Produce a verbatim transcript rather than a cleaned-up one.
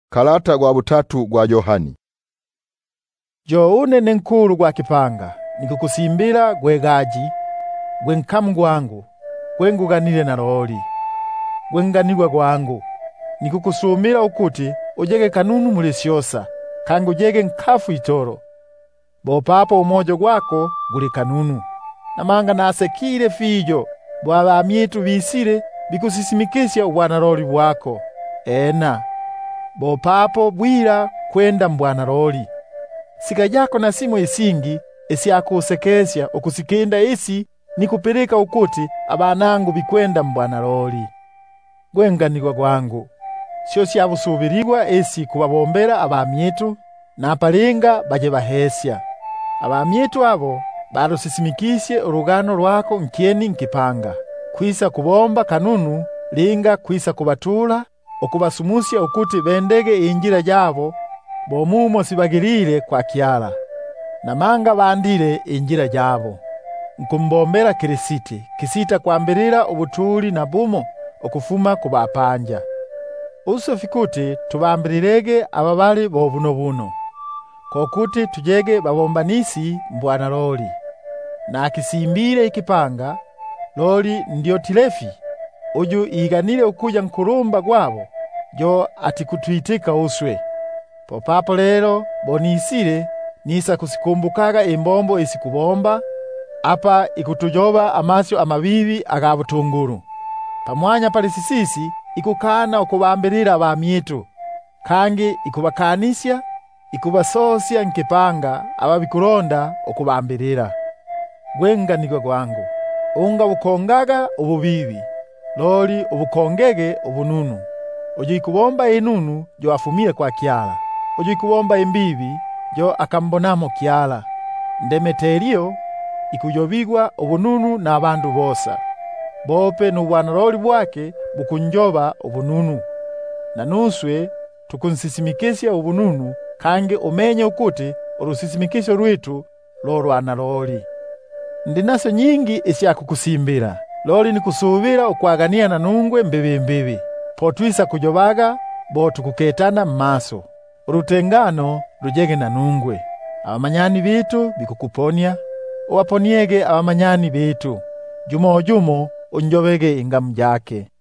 Kalata gwa butatu gwa Yohani. Joune nenkulu gwa kipanga nikukusimbira gwegaji gwe nkamu gwangu gwenguganire na loli gwenganirwa gwangu nikukusumira ukuti ujege kanunu mulisyosa kangu ujege nkafu itoro bopapo umojo gwako guli kanunu namanga nasekire fijo bwa myetu bisire bikusisimikisya ubwana loli bwako ena bopapo bwira kwenda mbwana loli sika yako na simo isingi esi akusekesya okusikenda esi nikupeleka ukuti abanangu bikwenda mbwana loli gwenganirwa gwangu sio syabusubirirwa esi kubabombera abamyetu na palinga baje bahesya abamyetu abo barusisimikisye urugano rwako nkieni nkipanga kwisa kubomba kanunu linga kwisa kubatula okubasumusya ukuti bendege injira jabo bomumo sibagirire kwa kiala namanga bandire injira jabo nkumbombera Kirisiti kisita kwambirira ubutuli na bumo okufuma kubapanja usofikuti tubambirirege ababali bobuno buno kokuti tujege babombanisi mbwana loli na kisimbire ikipanga loli ndio Tilefi uju iganire ukuja nkurumba gwabo jo atikutwitika uswe popapo lero bonisire nisa kusikumbukaga imbombo isikubomba apa ikutujoba amasyo amabibi agabutunguru pamwanya palisisisi ikukana okubambirira abamyetu kangi ikubakanisya ikubasosya nkipanga ababikuronda okubambirira gwenganirwa gwangu unga bukongaga ububibi loli ubukongege ubununu uji kubomba inunu jo afumie kwa kiala uji kubomba imbibi jo akambonamo kiala Demeterio ikujobigwa ubununu na abandu bosa bope n'ubwana loli bwake bukunjoba ubununu na nuswe tukunsisimikisya ubununu kange umenye ukuti urusisimikisyo rwitu lorwana loli ndinaso nyingi esyakukusimbira loli nikusubira ukwagania na nungwe mbibi mbibi potwisa kujobaga bo tukuketana mmaso urutengano rujege na nungwe abamanyani bitu bikukuponya uwaponiege abamanyani bitu jumo jumo unjobege ingamu jake.